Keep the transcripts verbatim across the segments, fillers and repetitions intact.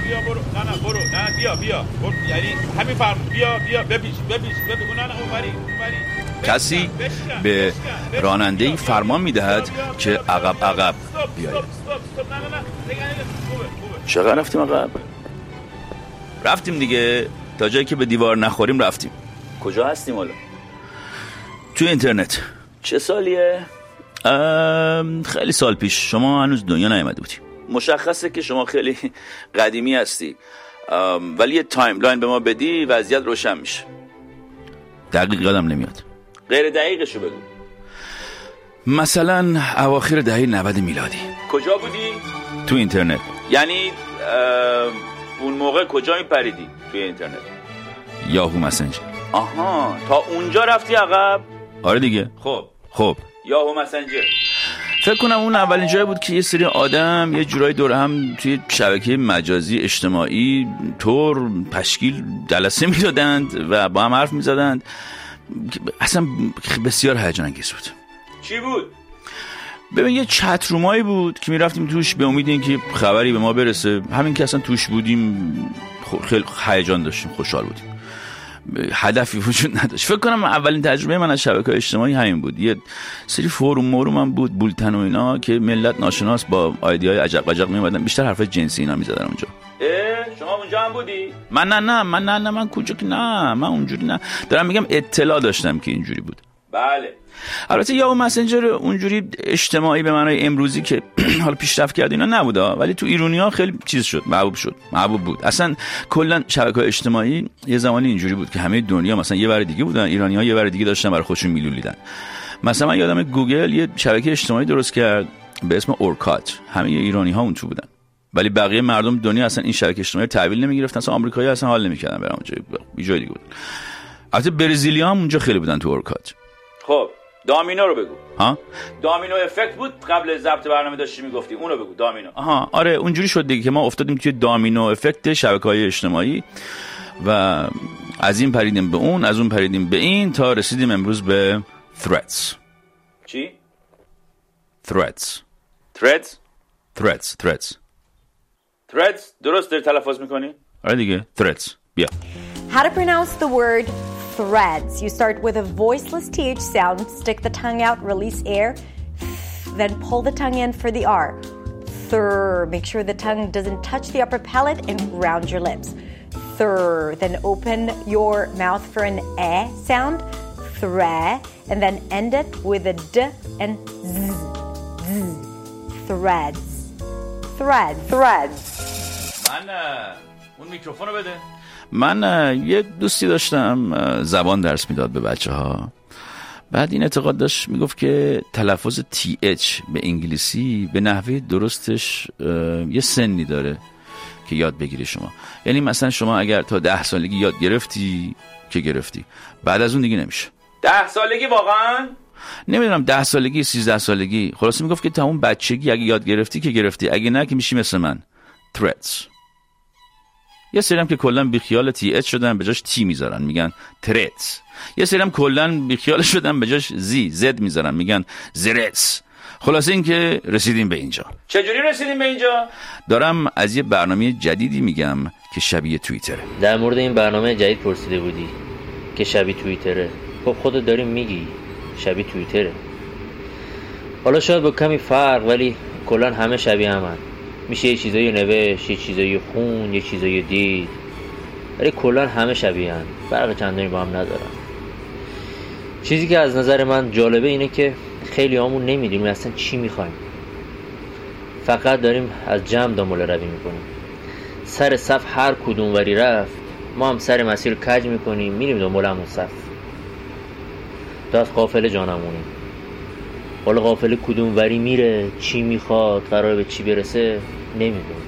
بیا برو نه نه برو نه بیا بیا برو. یعنی همین فرم بیا بیا بپیش بپیش بپیش نه نه اونوری اونوری. کسی به راننده‌ای فرمان می‌دهد که عقب عقب بیاید. چقدر رفتیم عقب؟ رفتیم دیگه، تا جایی که به دیوار نخوریم رفتیم. کجا هستیم حالا؟ تو اینترنت. چه سالیه؟ خیلی سال پیش. شما هنوز دنیا نیامده بودی. مشخصه که شما خیلی قدیمی هستی، ولی یه تایملاین به ما بدی وضعیت روشن میشه. دقیق یادم نمیاد. غیر دقیقشو بگو. مثلا اواخر دهه نود میلادی. کجا بودی؟ تو اینترنت. یعنی اون موقع کجا میپریدی توی اینترنت؟ یاهو مسنجر. آها، تا اونجا رفتی عقب؟ آره دیگه. خب خب یاهو مسنجر فکر کنم اون اولین جایی بود که یه سری آدم یه جورایی دور هم توی شبکه مجازی اجتماعی طور پشکیل جلسه میدادند و با هم حرف میزدند. اصلا بسیار هیجان انگیز بود. چی بود؟ ببین یه چت رومایی بود که میرفتیم توش به امید اینکه خبری به ما برسه. همین که اصلا توش بودیم خیلی هیجان داشتیم، خوشحال بودیم. هدفی وجود نداشت. فکر کنم اولین تجربه من از شبکه‌های اجتماعی همین بود. یه سری فوروم موروم هم بود، بولتن و اینا، که ملت ناشناس با آیدی‌های عجب عجب میومدن، بیشتر حرفای جنسی اینا میزدن اونجا. اه شما اونجا هم بودی؟ من نه نه من نه نه من کجا که نه من اونجوری نه. دارم میگم اطلاع داشتم که اینجوری بود. بله. البته یاهو مسنجر اونجوری اجتماعی به معنای امروزی که حالا پیشرفت کرد اینا نبوده، ولی تو ایرانی‌ها خیلی چیز شد، محبوب شد، محبوب بود. اصلا کلا شبکه‌های اجتماعی یه زمانی اینجوری بود که همه دنیا مثلا یه ور دیگه بودن، ایرانی‌ها یه ور دیگه داشتن برای خودشون میلولیدن. مثلا من یادم گوگل یه شبکه اجتماعی درست کرد به اسم اورکات، همه ایرانی‌ها اون تو بودن، ولی بقیه مردم دنیا اصلا این شبکه اجتماعی تحویل نمی‌گرفتن. اصلا آمریکایی‌ها اصلا حال نمی‌کردن برن اونجا، یه جای دیگه بودن. البته برزیلی‌ها هم اونجا خیلی بودن تو اورکات. خب دامینو رو بگو. ها؟ دامینو افکت بود قبل ضبط برنامه داشتی میگفتی، اون رو بگو. دامینو. آها آره اونجوری شد دیگه که ما افتادیم توی دامینو افکت شبکه‌های اجتماعی و از این پریدیم به اون، از اون پریدیم به این، تا رسیدیم امروز به threads. چی؟ threads. threads? threads. threads. threads درست داری تلفظ میکنی؟ آره دیگه threads. بیا. How to pronounce the word threads. You start with a voiceless th sound, stick the tongue out, release air, then pull the tongue in for the R. Thur. Make sure the tongue doesn't touch the upper palate and round your lips. Thur. Then open your mouth for an eh sound. Thre. And then end it with a d and z. z. Threads. Threads. Threads. من اون میکروفونو بده. من یه دوستی داشتم زبان درس میداد به بچه ها. بعد این اعتقاد داشت، میگفت که تلفظ تی اچ به انگلیسی به نحوه درستش یه سنی داره که یاد بگیری شما. یعنی مثلا شما اگر تا ده سالگی یاد گرفتی که گرفتی، بعد از اون دیگه نمیشه. ده سالگی واقعا؟ نمیدونم ده سالگی سیزده سالگی. خلاصه میگفت که تا اون بچگی اگه یاد گرفتی که گرفتی، اگه نه که میشی مثل من. threads. یه سری هم که کلا بیخیال تی اچ شدن، به جاش تی میذارن میگن ترتس. یه سری هم کلا بیخیال شدن، به جاش زی زد میذارن میگن زرتس. خلاصه این که رسیدیم به اینجا. چجوری رسیدیم به اینجا؟ دارم از یه برنامه جدیدی میگم که شبیه توییتره. در مورد این برنامه جدید پرسیده بودی که شبیه توییتره. خب خودت داری میگی شبیه توییتره. حالا شاید با کمی فرق، ولی کلا همه شبیه همن. میشه یه چیزایی نوشت، یه چیزایی خون، یه چیزایی دید، ولی کلا همه شبیه هم، فرق چندانی با هم ندارن. چیزی که از نظر من جالبه اینه که خیلی همون نمیدونیم اصلا چی میخوایم، فقط داریم از جمع دنبال روی میکنیم. سر صف هر کدوم وری رفت، ما هم سر مسیر کج میکنیم میریم دنبال همون صف. تا از قافله جانمونیم. حالا قافله کدوم وری میره، چی میخواد، قراره به چی برسه، نمیدونم.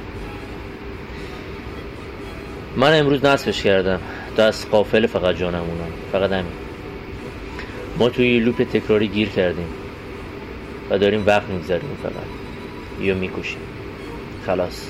من امروز نصبش کردم تا از قافله فقط جانمونم، فقط همین. ما توی لوپ تکراری گیر کردیم و داریم وقت میگذاریم، فقط یا میکشیم. خلاص.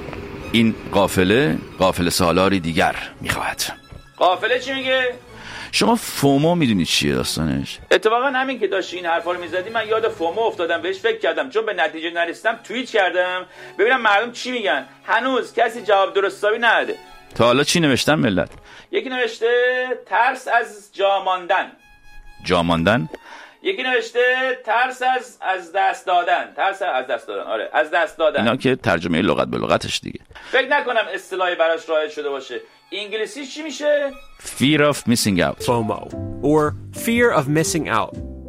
این قافله قافله سالاری دیگر میخواهد. قافله چی میگه؟ شما فومو میدونید چیه داستانش؟ اتفاقا همین که داشتی این حرفا رو میزدی من یاد فومو افتادم، بهش فکر کردم، چون به نتیجه نرسیدم توییت کردم ببینم مردم چی میگن. هنوز کسی جواب درستابی نداده. تا حالا چی نوشتن ملت؟ یکی نوشته ترس از جا ماندن. جا ماندن؟ یکی نوشته ترس از از دست دادن. ترس از دست دادن. آره از دست دادن. اینا که ترجمه لغت به لغتش دیگه. فکر نکنم اصطلاحی براش رایج شده باشه. انگلیسی چی میشه؟ Fear of missing out. FOMO, or fear of missing out.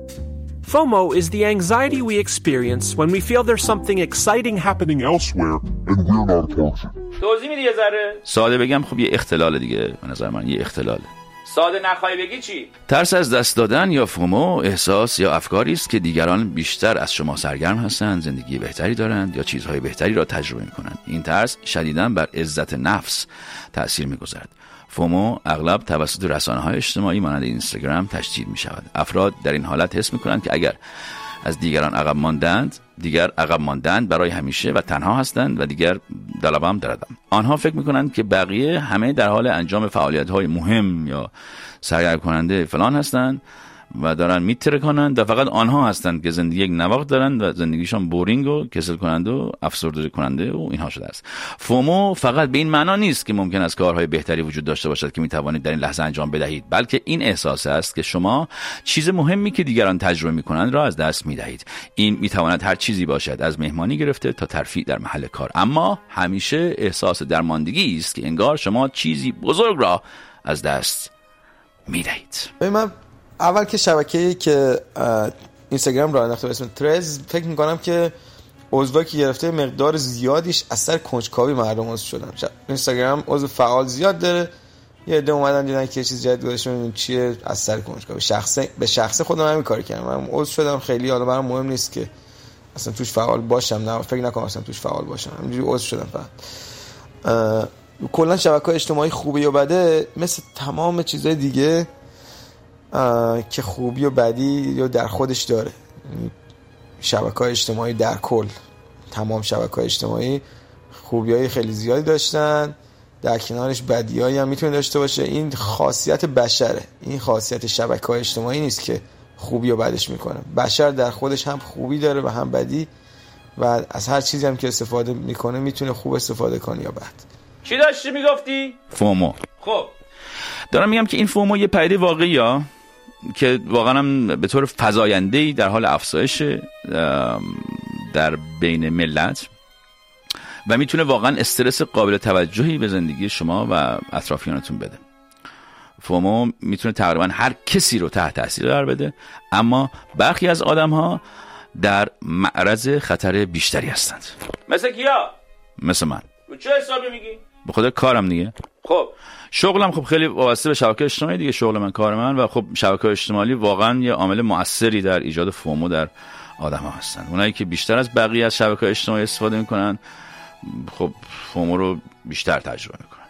FOMO is the anxiety we experience when we feel there's something exciting happening elsewhere and we're not a part of it. توضیح میدی یه ذره؟ ساده بگم خب یه اختلال دیگه، به نظر من یه اختلاله. ساده نخوای بگی چی؟ ترس از دست دادن یا فومو احساس یا افکاری است که دیگران بیشتر از شما سرگرم هستند، زندگی بهتری دارند یا چیزهای بهتری را تجربه می‌کنند. این ترس شدیداً بر عزت نفس تأثیر می‌گذارد. فومو اغلب توسط رسانه‌های اجتماعی مانند اینستاگرام تشدید می‌شود. افراد در این حالت حس می‌کنند که اگر از دیگران عقب ماندند، دیگر عقب ماندند برای همیشه و تنها هستند و دیگر دلبم دردم. آنها فکر می‌کنند که بقیه همه در حال انجام فعالیت‌های مهم یا سرگرم کننده فلان هستند و دارن میترکانند و فقط آنها هستند که زندگی یک نواخت دارند و زندگیشان بورینگ و کسل کننده و افسرده کننده و اینها شده است. فومو فقط به این معنا نیست که ممکن است کارهای بهتری وجود داشته باشد که میتوانید در این لحظه انجام بدهید، بلکه این احساس است که شما چیز مهمی که دیگران تجربه میکنند را از دست میدهید. این میتواند هر چیزی باشد، از مهمانی گرفته تا ترفیع در محل کار، اما همیشه احساس درماندگی است که انگار شما چیزی بزرگ را از دست میدهید. من اول که شبکه‌ای که اینستاگرام راه انداخته به اسم ترز، فکر می‌کنم که عضوایی که گرفته مقدار زیادیش اثر کنجکاوی مردم عضو شدن. اینستاگرام عضو فعال زیاد داره، یه عده اومدن دیدن که چیز جدید گذاشته ببینیم چیه، اثر کنجکاوی. شخصه به شخصه خودم همین کاری کردم، من عضو شدم. خیلی حالا برام مهم نیست که اصلا توش فعال باشم، نه فکر نکنم اصلا توش فعال باشم، همینجوری عضو شدم فقط. کلا شبکه‌های اجتماعی خوبه یا بده، مثل تمام چیزهای دیگه که خوبی و بدی یا در خودش داره. شبکه‌های اجتماعی در کل، تمام شبکه‌های اجتماعی خوبی‌های خیلی زیادی داشتن، در کنارش بدیایی هم میتونه داشته باشه. این خاصیت بشره، این خاصیت شبکه‌های اجتماعی نیست که خوبی و بدش میکنه. بشر در خودش هم خوبی داره و هم بدی، و از هر چیزی هم که استفاده میکنه میتونه خوب استفاده کنه یا بد. چی داشتی میگفتی؟ فومو. خب دارم میگم که این فومو یه پدیده واقعیه که واقعا هم به طور فزاینده‌ای در حال افزایش در بین ملت و میتونه واقعا استرس قابل توجهی به زندگی شما و اطرافیانتون بده. فومو میتونه تقریبا هر کسی رو تحت تاثیر قرار بده، اما برخی از آدم‌ها در معرض خطر بیشتری هستند. مثل کیا؟ مثل من. رو چه حسابی میگی؟ به خدا کارم دیگه. خب شغلم خب خیلی وابسته به شبکه اجتماعی دیگه، شغل من، کار من، و خب شبکه اجتماعی واقعا یه عامل مؤثری در ایجاد فومو در آدم‌ها هستن. اونایی که بیشتر از بقیه از شبکه اجتماعی استفاده میکنن خب فومو رو بیشتر تجربه میکنن.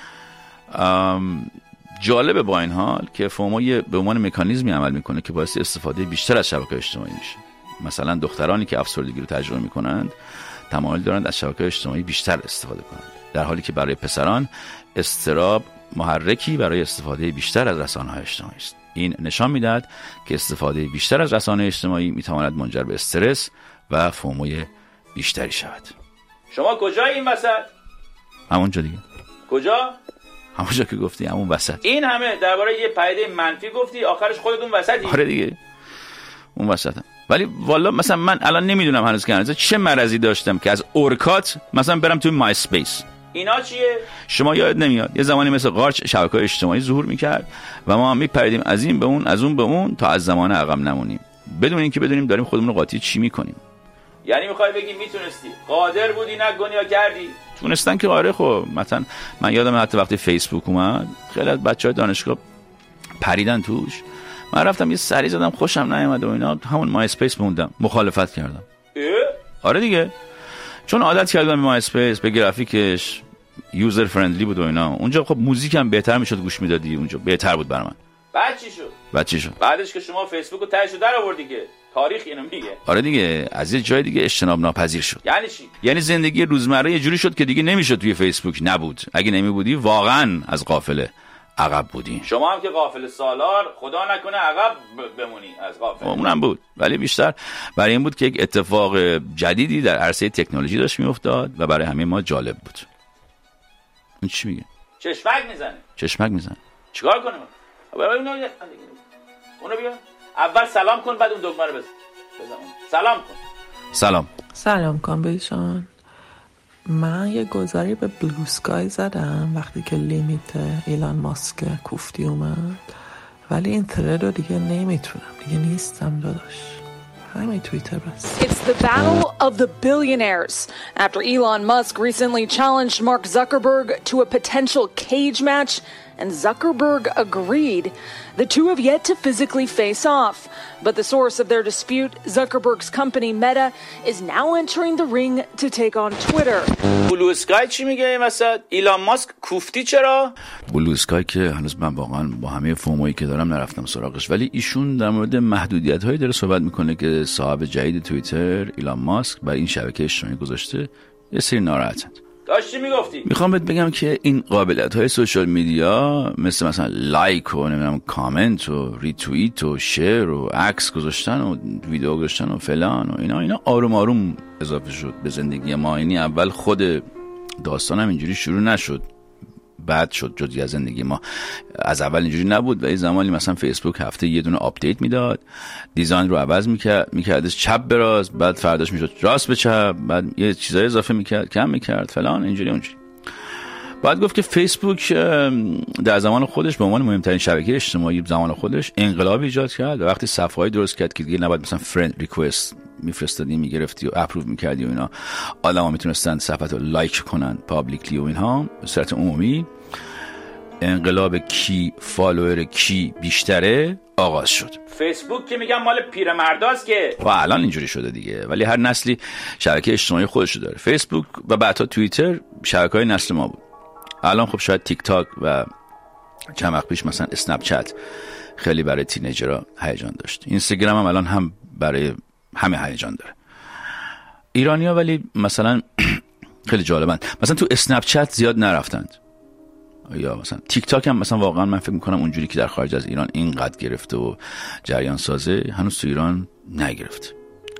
جالبه با این حال که فومو یه به عنوان مکانیزمی عمل میکنه که باعث استفاده بیشتر از شبکه اجتماعی میشه. مثلا دخترانی که افسردگی رو تجربه میکنند تمایل دارند از شبکه اجتماعی بیشتر استفاده کنند، در حالی که برای پسران اضطراب محرکی برای استفاده بیشتر از رسانه‌های اجتماعی است. این نشان میدهد که استفاده بیشتر از رسانه‌های اجتماعی میتواند منجر به استرس و فوموی بیشتری شود. شما کجای این وسط؟ همونجا دیگه. کجا؟ همونجا که گفتی، همون وسط. این همه درباره یه پدیده منفی گفتی، آخرش خودتون وسطی. آره دیگه، اون وسطم. ولی والا مثلا من الان نمیدونم هنوز که هنوز چه مرضی داشتم که از اورکات مثلا برم توی مای اسپیس. اینا چیه؟ شما یاد نمیاد یه زمانی مثل قارچ شبکه‌های اجتماعی ظهور میکرد و ما هم میپریدیم از این به اون، از اون به اون، تا از زمان عقب نمونیم، بدون اینکه بدونیم داریم خودمون رو قاطی چی میکنیم. یعنی میخوای بگی میتونستی، قادر بودی، نکنی یا کردی؟ تونستن که آره. خب مثلا من یادم حتی وقتی فیسبوک اومد خیلی از بچهای دانشگاه پریدن توش، من رفتم یه سری زدم، خوشم نیومد و اینا، همون مای اسپیس موندم، مخالفت کردم. اه؟ آره دیگه، چون عادت کردم به مای اسپیس، به گرافیکش، یوزر فرندلی بود و اینا. اونجا خب موزیک هم بهتر میشد گوش میدادی، اونجا بهتر بود برام. بعد چی شد؟ بعد چی شد؟ بعدش که شما فیسبوک رو تهش در آوردی که تاریخ اینو میگه. آره دیگه، از یه جای دیگه اجتناب ناپذیر شد. یعنی چی؟ یعنی زندگی روزمره یه جوری شد که دیگه نمیشد توی فیسبوک نبود. اگه نمی بودی واقعا از قافله عقب بودیم. شما هم که غافل سالار، خدا نکنه عقب بمونی از غافل. اونم بود، ولی بیشتر برای این بود که یک اتفاق جدیدی در عرصه تکنولوژی داشت میافتاد و برای همه ما جالب بود. این چی میگه؟ چشمک میزنه. چشمک میزنه. چیکار کنم؟ برای اونو اونو بیا. اول سلام کن، بعد اون دکمه رو بزن. بزن. سلام کن. سلام. سلام کامبیشان. من یه گذاری به بلو اسکای زدم وقتی که لیمیت ایلان ماسک کوفتی اومد، ولی این ترد رو دیگه نمیتونم، دیگه نیستم داداش. همین توییتر بس. It's the battle of the billionaires after Elon Musk recently challenged Mark Zuckerberg to a potential cage match and Zuckerberg agreed. The two have yet to physically face off, but the source of their dispute, Zuckerberg's company Meta, is now entering the ring to take on Twitter. بلو اسکای چی میگه این وسط؟ ایلان ماسک کوفتی چرا؟ بلو اسکای که هنوز من واقعا با همه فومویی که دارم نرفتم سراغش، ولی ایشون در مورد محدودیت هایی داره صحبت میکنه که صاحب جدید توییتر ایلان ماسک برای این شبکه اجتماعی گذاشته. یه سری ناراحتند. داشتی میگفتی؟ میخوام بهت بگم که این قابلیت های سوشال میدیا مثل مثلا لایک و نمیدونم کامنت و ریتوییت و شیر و عکس گذاشتن و ویدیو گذاشتن و فلان و اینا اینا آروم آروم اضافه شد به زندگی ما. یعنی اول خود داستان هم اینجوری شروع نشد، بعد شد جزئی از زندگی ما. از اول اینجوری نبود و یه زمانی مثلا فیسبوک هفته یه دونه آپدیت میداد، دیزاین رو عوض میکرد، میکردش چپ به راست، بعد فرداش میشد راست به چپ، بعد یه چیزای اضافه میکرد، کم میکرد، فلان اینجوری اونجوری. بعد گفت که فیسبوک در زمان خودش به عنوان مهمترین شبکه اجتماعی زمان خودش انقلاب ایجاد کرد و وقتی صفحه‌ای درست کرد که دیگه نباید مثلا فرند ریکوست میفرستادی میگرفتی و اپروو میکردی و اینا، آدما میتونستن صفحه رو لایک کنن پابلیکلی و اینها به صورت عمومی، انقلاب کی فالوور کی بیشتره آغاز شد. فیسبوک که میگم مال پیرمرداست که و الان اینجوری شده دیگه، ولی هر نسلی شبکه اجتماعی خودش داره. فیسبوک و بعدها توییتر شبکه‌های نسل ما بود. الان خب شاید تیک تاک و چند وقت پیش مثلا اسنپ چت خیلی برای تینیجرها هیجان داشت. اینستاگرام هم الان هم برای همه هیجان داره. ایرانی‌ها ولی مثلا خیلی جالبن، مثلا تو اسنپ چت زیاد نرفتند، یا مثلا تیک تاک هم مثلا واقعا من فکر میکنم اونجوری که در خارج از ایران اینقدر گرفته و جریان سازه هنوز تو ایران نگرفت.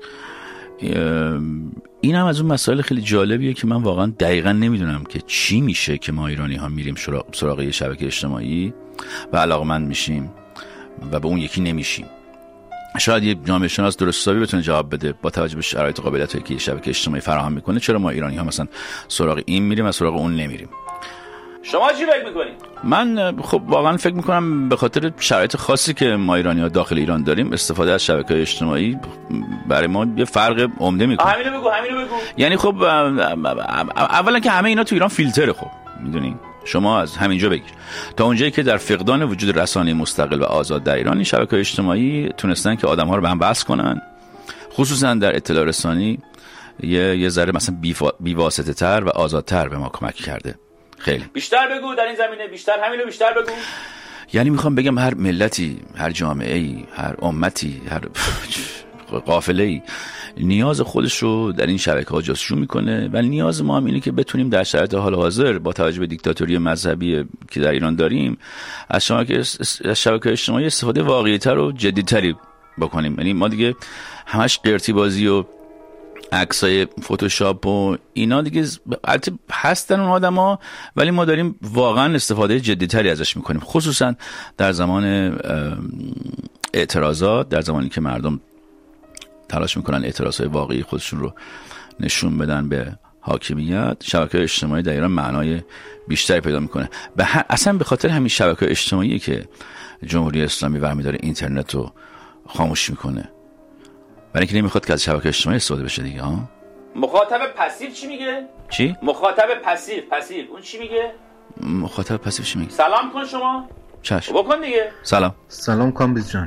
این هم از اون مسائل خیلی جالبیه که من واقعا دقیقا نمیدونم که چی میشه که ما ایرانی ها میریم سراغ یه شبکه اجتماعی و علاقمند میشیم و به اون یکی نمیشیم. شاید یه جامعه شناس درست حسابی بتونه جواب بده با توجه به شرایط و قابلیتایی که شبکه اجتماعی فراهم میکنه چرا ما ایرانی ها مثلا سراغ این میریم و سراغ اون نمیریم. شما چی فکر میکنید؟ من خب واقعا فکر میکنم به خاطر شرایط خاصی که ما ایرانی‌ها داخل ایران داریم استفاده از شبکه‌های اجتماعی برای ما یه فرق عمده میکنه. همینو بگو همینو بگو. یعنی خب اولا که همه اینا تو ایران فیلتره، خب میدونین شما از همینجا بگیر تا اونجایی که در فقدان وجود رسانه مستقل و آزاد در ایران این شبکه‌های اجتماعی تونستن که آدم‌ها رو به هم وصل کنن، خصوصا در اطلاع رسانی یه یه ذره مثلا بی‌واسطه‌تر و آزادتر به ما کمک کرده. خیلی بیشتر بگو در این زمینه، بیشتر همینو بیشتر بگو. یعنی میخوام بگم هر ملتی، هر جامعه‌ای، هر امتی، هر قافله‌ای نیاز خودش رو در این شبکه‌ها جستجو میکنه و نیاز ما هم اینه که بتونیم در شرایط حال حاضر با توجه به دیکتاتوری مذهبی که در ایران داریم از شبکه‌های اجتماعی استفاده واقعی‌تر و جدی‌تری بکنیم. یعنی ما دیگه همش قرتی بازی و عکسای فتوشاپ و اینا دیگه البته هستن اون آدما، ولی ما داریم واقعا استفاده جدی‌تری ازش میکنیم، خصوصا در زمان اعتراضات، در زمانی که مردم تلاش میکنن اعتراضهای واقعی خودشون رو نشون بدن به حاکمیت. شبکه‌های اجتماعی در ایران معنای بیشتری پیدا میکنه. به ه... اصلا به خاطر همین شبکه‌های اجتماعی که جمهوری اسلامی برمی داره اینترنت رو خاموش میکنه، برای اینکه نمیخواد که از شبکه اجتماعی استفاده بشه دیگه. ها مخاطب پسیو چی میگه؟ چی؟ مخاطب پسیو پسیو اون چی میگه؟ مخاطب پسیو چی میگه؟ سلام کن شما. چشم بکن دیگه. سلام. سلام کامبیز جان.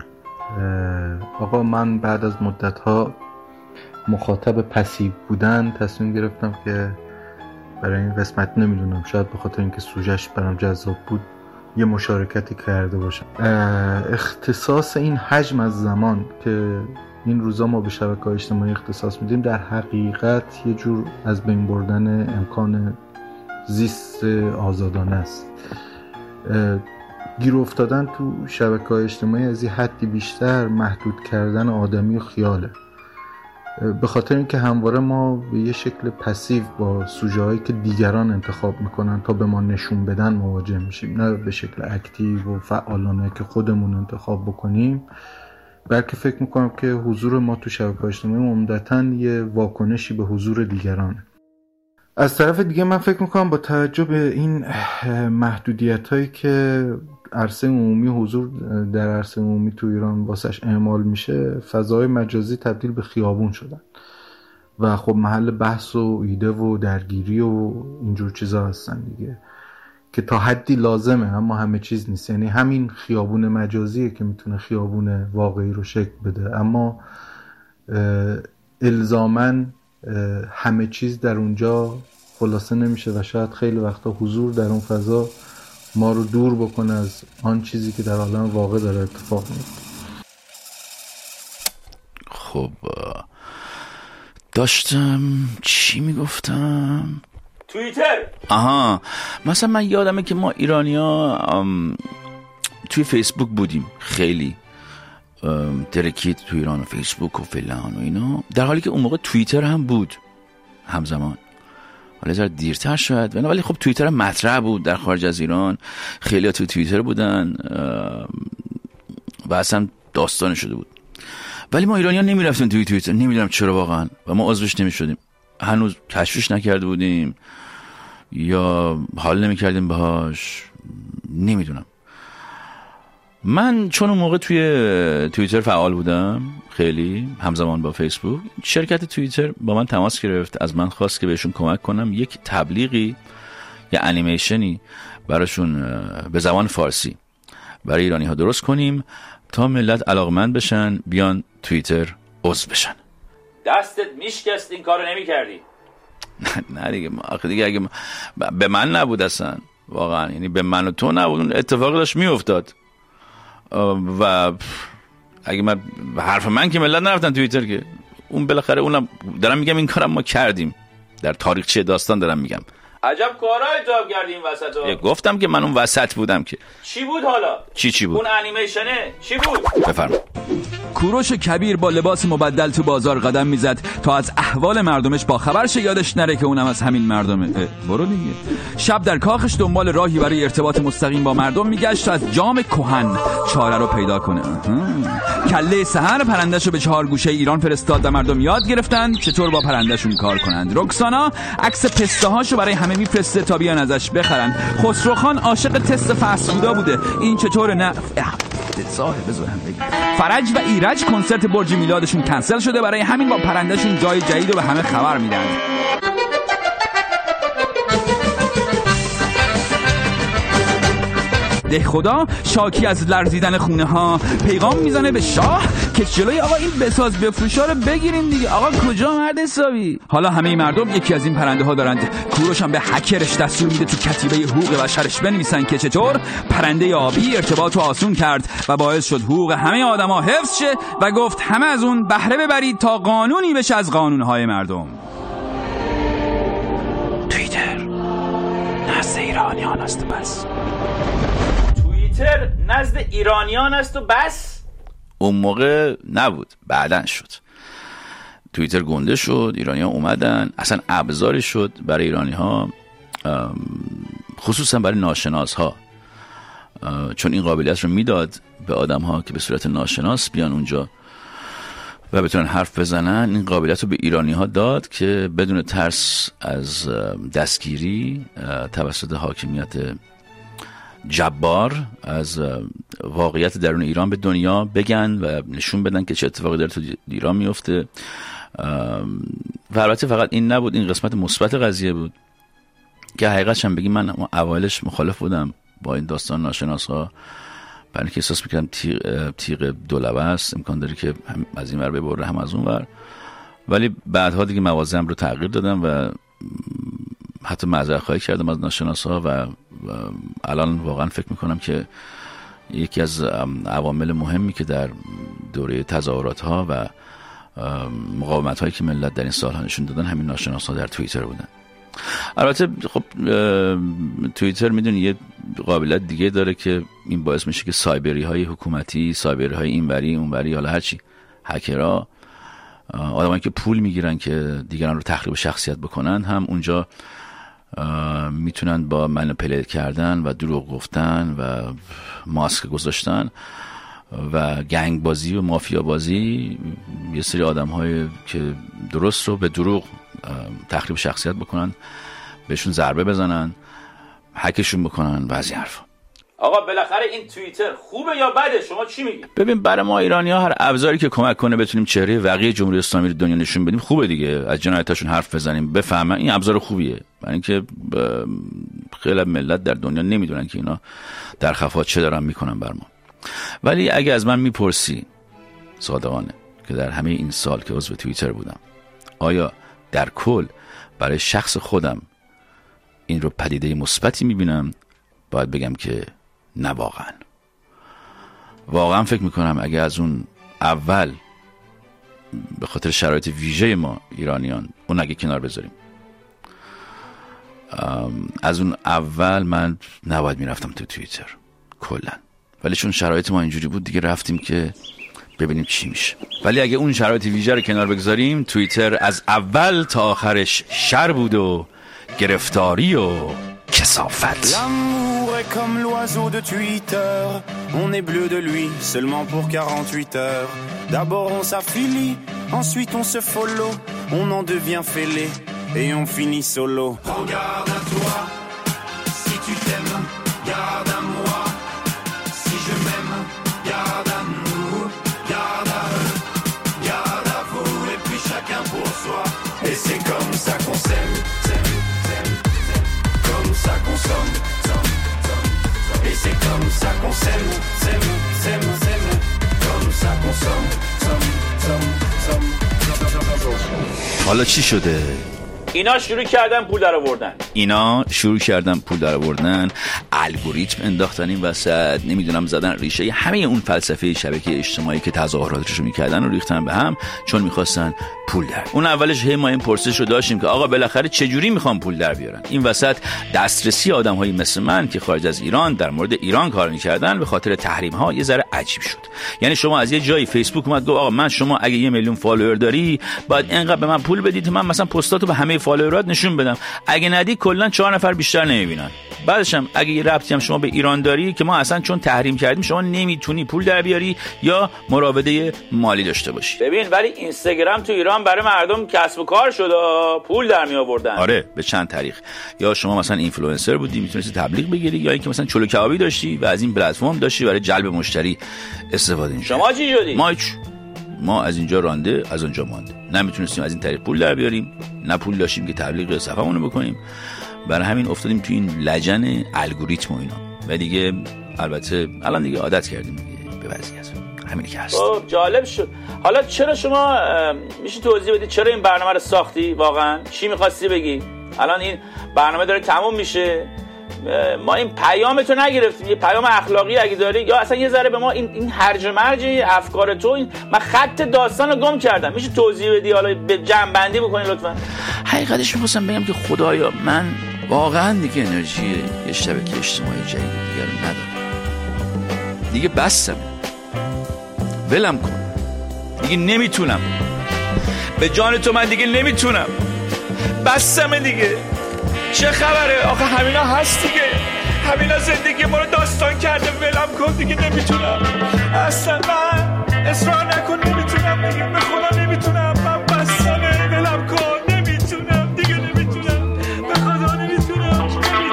آقا من بعد از مدت ها مخاطب پسیو بودن تصمیم گرفتم که برای این قسمت نمیدونم شاید به خاطر اینکه سوژهش برام جذاب بود یه مشارکتی کرده باشم. اختصاص این حجم از زمان که این روزا ما به شبکه‌های اجتماعی اختصاص میدیم در حقیقت یه جور از بین بردن امکان زیست آزادانه است. گیر افتادن تو شبکه‌های اجتماعی از یه حدی بیشتر محدود کردن آدمی و خیاله، به خاطر اینکه همواره ما به یه شکل پسیو با سوژه‌هایی که دیگران انتخاب میکنن تا به ما نشون بدن مواجه میشیم، نه به شکل اکتیو و فعالانه که خودمون انتخاب بکنیم. بلکه فکر میکنم که حضور ما تو شبکه‌های اجتماعی عمدتاً یه واکنشی به حضور دیگرانه. از طرف دیگه من فکر میکنم با توجه به این محدودیت‌هایی که عرصه عمومی، حضور در عرصه عمومی تو ایران واسش اعمال میشه، فضای مجازی تبدیل به خیابون شدن و خب محل بحث و ایده و درگیری و اینجور چیزا هستن دیگه، که تا حدی لازمه اما همه چیز نیست. یعنی همین خیابون مجازیه که میتونه خیابون واقعی رو شکل بده، اما الزاماً همه چیز در اونجا خلاصه نمیشه و شاید خیلی وقتا حضور در اون فضا ما رو دور بکنه از آن چیزی که در عالم واقع داره اتفاق میفته. خب داشتم چی میگفتم؟ توییتر. آها، مثلا من یادمه که ما ایرانیا توی فیسبوک بودیم، خیلی ترکید تو ایران و فیسبوک و فلان و اینا، در حالی که اون موقع توییتر هم بود همزمان. حالا ذره دیرتر شد ولی خب توییتر هم مطرح بود در خارج از ایران، خیلی ها تو توییتر بودن و اصلا داستان شده بود. ولی ما ایرانی ها نمی رفتیم توی توییتر، نمیدونم چرا واقعا، و ما عضوش نمی شدیم، هنوز کشفش نکرده بودیم یا حال نمی کردیم باهاش، نمیدونم. من چون اون موقع توی توییتر فعال بودم خیلی همزمان با فیسبوک، شرکت توییتر با من تماس گرفت، از من خواست که بهشون کمک کنم یک تبلیغی یا انیمیشنی براشون به زبان فارسی برای ایرانی ها درست کنیم تا ملت علاقمند بشن بیان توییتر عضو بشن. دستت میشکست این کارو نمی کردی؟ نه دیگه، آخه دیگه اگه به من نبود اصلا واقعا، یعنی به من و تو نبود، اون اتفاق داشت میافتاد و اگه من حرف من که ملت نرفتن توییتر که اون بالاخره، اونم دارم میگم این کارم ما کردیم، در تاریخچه داستان دارم میگم. عجب کارهای تو کردیم وسطا. گفتم که من اون وسط بودم که. چی بود حالا؟ چی چی بود؟ اون انیمیشنه چی بود؟ بفرما. کوروش کبیر با لباس مبدل تو بازار قدم میزد تا از احوال مردمش با خبر شه، یادش نره که اونم از همین مردمه. برو دیگه. شب در کاخش دنبال راهی برای ارتباط مستقیم با مردم میگشت تا از جام کهن چاره رو پیدا کنه. کله سحر پرندهشو به چهار گوشه ایران فرستاد و مردم یاد گرفتن چطور با پرندهشون کار کنند. رکسانا عکس پسته هاشو برای همه میفرسته تا بیان ازش بخرن. خسرو خان عاشق تست فست فودا بوده، این چطور نه صاحب بذارم بگم. فرج و ایرج کنسرت برج میلادشون کنسل شده، برای همین با پرندهشون جای جدید رو به همه خبر میدن. ده خدا شاکی از لرزیدن خونه ها پیغام میزنه به شاه که جلوی آقا این بساز بفروشا رو بگیریم دیگه. آقا کجا مرد حسابی؟ حالا همه مردم یکی از این پرنده ها دارند. کوروش هم به هکرش دستور میده تو کتیبه حقوق بشرش بنویسن که چطور پرنده آبی ارتباط رو آسون کرد و باعث شد حقوق همه آدما حفظ شه و گفت همه از اون بهره ببرید تا قانونی بشه از قانونهای مردم. توییتر نزد ایرانیان است بس. توییتر نزد ایرانیان است و بس. اون موقع نبود، بعدن شد. توییتر گنده شد، ایرانیان اومدن، اصلا ابزاری شد برای ایرانی ها، خصوصا برای ناشناس ها، چون این قابلیت رو میداد به آدم ها که به صورت ناشناس بیان اونجا و بتونن حرف بزنن. این قابلیت رو به ایرانی ها داد که بدون ترس از دستگیری توسط حاکمیت جبار از واقعیت درون ایران به دنیا بگن و نشون بدن که چه اتفاقی داره تو ایران میفته. و البته فقط این نبود، این قسمت مثبت قضیه بود که حقیقتش هم بگیم من اولش مخالف بودم با این داستان ناشناس ها، برای اینکه احساس میکردم تیغ, تیغ دولبه است، امکان داره که هم از این ور ببره هم از اون ور. ولی بعدها دیگه موازم رو تغییر دادم و حتی معذرت خواهی کردم از ناشناس ها و الان واقعا فکر میکنم که یکی از عوامل مهمی که در دوره تظاهرات ها و مقاومت هایی که ملت در این سالها نشون دادن همین ناشناس ها در توییتر بودن. البته خب توییتر میدونی یه قابلیت دیگه داره که این باعث میشه که سایبری های حکومتی، سایبری های اینوری اونوری، حالا هرچی، هکرها، آدمایی که پول میگیرن که دیگران رو تخریب شخصیت بکنن، هم اونجا میتونن با منیپولیت کردن و دروغ گفتن و ماسک گذاشتن و گنگ بازی و مافیا بازی یه سری آدم های که درست رو به دروغ تخریب شخصیت بکنن، بهشون ضربه بزنن، هکشون بکنن و از این حرفا. آقا بالاخره این توییتر خوبه یا بده؟ شما چی میگی؟ ببین برای ما ایرانی‌ها هر ابزاری که کمک کنه بتونیم چهره واقعی جمهوری اسلامی رو دنیا نشون بدیم خوبه دیگه. از جنایتاشون حرف بزنیم، بفهمن این ابزار خوبیه، برای اینکه خیلی ملت در دنیا نمیدونن که اینا در خفا چه دارن میکنن بر ما. ولی اگه از من میپرسی صادقانه که در همه این سال که عضو توییتر بودم آیا در کل برای شخص خودم این رو پدیده مثبتی میبینم، باید بگم که نه واقعا. واقعا فکر میکنم اگه از اون اول به خاطر شرایط ویژه ما ایرانیان اون اگه کنار بذاریم، از اون اول من نباید میرفتم تو توییتر کلا، ولی چون شرایط ما اینجوری بود دیگه رفتیم که ببینیم چی میشه. ولی اگه اون شرایط ویژه رو کنار بگذاریم، توییتر از اول تا آخرش شر بود و گرفتاری و کثافت. L'amour est comme l'oiseau de Twitter, on est bleu de lui seulement pour quarante-huit heures. D'abord on s'affilie, ensuite on se follow, on en devient fêlé et on finit solo. Regarde à toi, si tu t'aimes, garde à moi, si je m'aime, garde à nous, garde à eux, garde à vous et puis chacun pour soi. Et c'est comme ça qu'on s'aime, s'aime, s'aime, s'aime, comme ça qu'on somme, somme, somme, somme. Et c'est comme ça qu'on s'aime, s'aime, s'aime, s'aime, comme ça qu'on somme, somme, somme, somme. حالا چی شده؟ اینا شروع کردن پول در آوردن. اینا شروع کردن پول در آوردن، الگوریتم انداختن این وسط، نمیدونم زدن ریشه همه اون فلسفه شبکه اجتماعی که تظاهراتش رو میکردن و ریختن به هم چون میخواستن پول در. اون اولش هی ما این پرسش رو داشتیم که آقا بالاخره چه جوری میخوان پول در بیارن؟ این وسط دسترسی آدم‌های مثل من که خارج از ایران در مورد ایران کار میکردن به خاطر تحریم ها یه ذره عجیب شد. یعنی شما از یه جایی فیسبوک اومد گفت آقا من شما اگه یه میلیون فالوور داری باید اینقدر به من پول بدید من مثلا پستاتو به همه فالوورات نشون بدم، اگه ندی کلا چهار نفر بیشتر نمیبینن. بعدش هم اگه یه ربطی هم شما به ایران داری که ما اصلا چون تحریم کردیم شما نمیتونی پول در بیاری یا مراوده مالی داشته باشی. ببین ولی اینستاگرام تو ایران برای مردم کسب و کار شده، پول در می آوردن. آره به چند طریق. یا شما مثلا اینفلوئنسر بودی میتونستی تبلیغ بگیری، یا اینکه مثلا چلو کبابی داشتی و از این پلتفرم داشتی برای جلب مشتری استفاده می‌کردی. شما چی شدی؟ ما هیچ. ما از اینجا رانده از اونجا مانده، نمیتونستیم از این طریق پول در بیاریم، نه پول داشتیم که تبلیغ صفحه‌مون رو بکنیم. برای همین افتادیم تو این لجن الگوریتم و اینا. و دیگه البته الان دیگه عادت کردیم دیگه به وضعیت همینی که هست. خب جالب شد. حالا چرا شما میشه توضیح بدید چرا این برنامه رو ساختی؟ واقعا چی می‌خواستی بگی؟ الان این برنامه داره تموم میشه، ما این پیام تو نگرفتیم، یه پیام اخلاقی اگه داری یا اصلا یه ذره به ما این این هرج و مرج افکار تو، این من خط داستان رو گم کردم، میشه توضیح بدی حالا به جمع بندی بکنی لطفا؟ حقیقتش می‌خواستم بگم که خدایا من واقعا دیگه انرژی یه شبکه اجتماعی جدید دیگه رو ندارم دیگه، بسم ولم کن دیگه، نمیتونم به جان تو، من دیگه نمیتونم، بسم دیگه. چه خبره؟ آخه همینا هست دیگه، همینا زندگی ما رو داستان کرده، ولم کن دیگه، نمیتونم اصلا، من اصرار نکن، نمیتونم دیگه، به خدا نمیتونم، من بسمه، ولم کن، نمیتونم دیگه، نمیتونم، به خدا نمیتونم،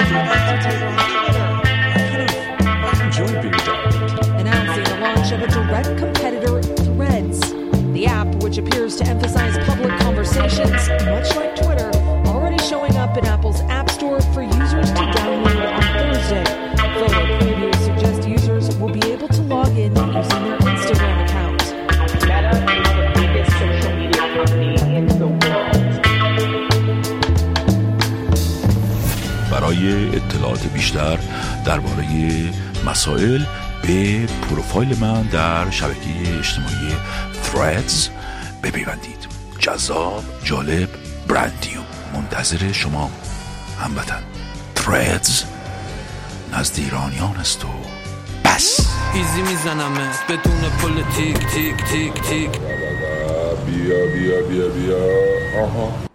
Announcing the launch of a direct competitor, Threads, the app which appears to emphasize public conversations, much like Twitter, already showing up in Apple's App Store for users to download on Thursday. Photo previews suggest users will be able to log in using their Instagram account. Meta is the biggest social media company in the world. برای اطلاعات بیشتر درباره مسائل به پروفایل من در شبکه اجتماعی Threads بپیوندید. جذاب، جالب، برندیو، منتظر شما هموطن. Threads نزد ایرانیان است و بس. ایزی میزنمت بدون پل تیک تیک تیک تیک. بیا بیا بیا بیا آها